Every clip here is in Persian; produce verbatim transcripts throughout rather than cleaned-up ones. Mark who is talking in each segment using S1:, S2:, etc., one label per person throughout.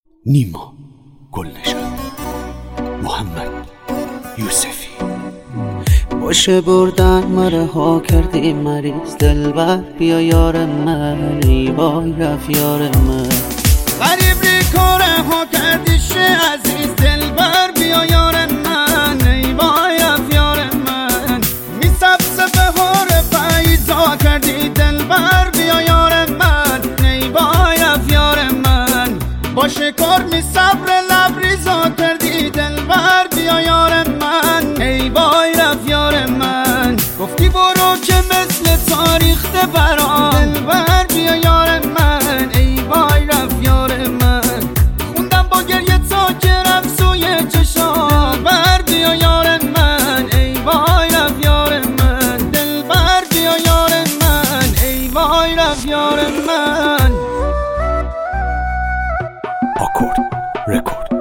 S1: نیما گلنشان، محمد یوسفی.
S2: باشه بردن مره ها کردی مریض دلبر، بیا یار من ای وای رفت یار من.
S3: غریب ری کاره ها کردی شه عزیز دلبر، بیا یار من ای وای رفت یار من. می سبز بهار پاییزا کردی دلبر، بیا یار من ای وای رفت یار من. باشه کار می صبر لبریزا کردی دلبر، بیا یار من ای وای رفت یار من. گفتی برو که مثل تاریخ برام دلبر، بیا یار من ای وای رفت یار من. خوندم با گریه تا که رفت سوی چشام بر، بیا یار من ای وای رفت یار من. دلبر بیا یار من ای وای رفت یار من.
S1: آکورد رکورد.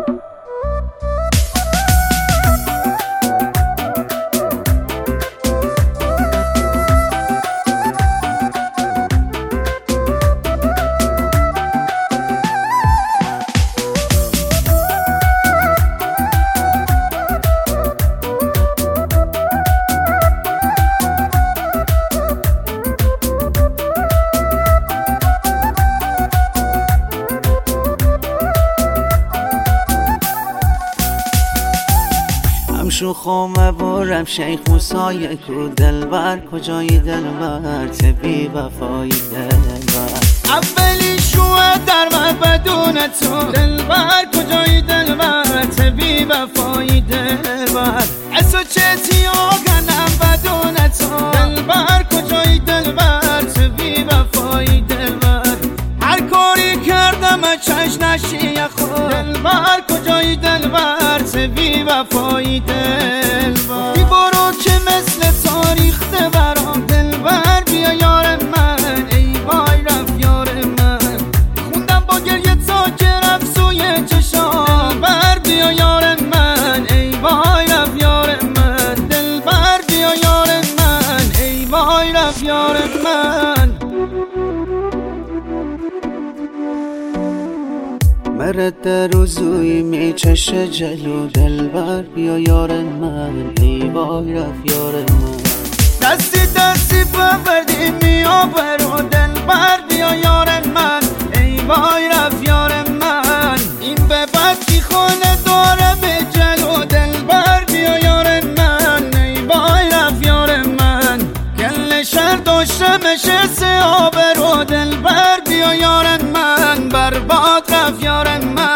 S2: شو خومه بارم شیخ موسای کو دلبر، کجایی دلبر تبی وفایی دلبر.
S3: اولی شوه در من بدون تو دلبر، کجایی دلبر تبی وفایی دلبر. اسو چتی آگنم بدون تو دلبر، کجایی دلبر تبی وفایی دلبر. هر کاری کردم چش نشی خود دلبر، کجایی دلبر تبی وفایی دلبر. بی برو که مثل تاریخ برام دلبر، بیا یار من ای وای رفت یار من. خوندم با گریه تا که رفت سوی چشام بر، بیا یار من ای وای رفت یار من. دلبر بیا یار من ای وای رفت یار من.
S2: مرد روزوی می چشه جلو دلبر، بیا یار من ای وای رفت یار من.
S3: دستی دستی ببردی میا برو دلبر، بیا یار من ای وای رفت یار من. این به بعد کی خونه داره به جلو دلبر، بیا یار من ای وای رفت یار من. گل شهر داشته مشه سه آبرو دلبر، بیا یار من برباد رفت یار من.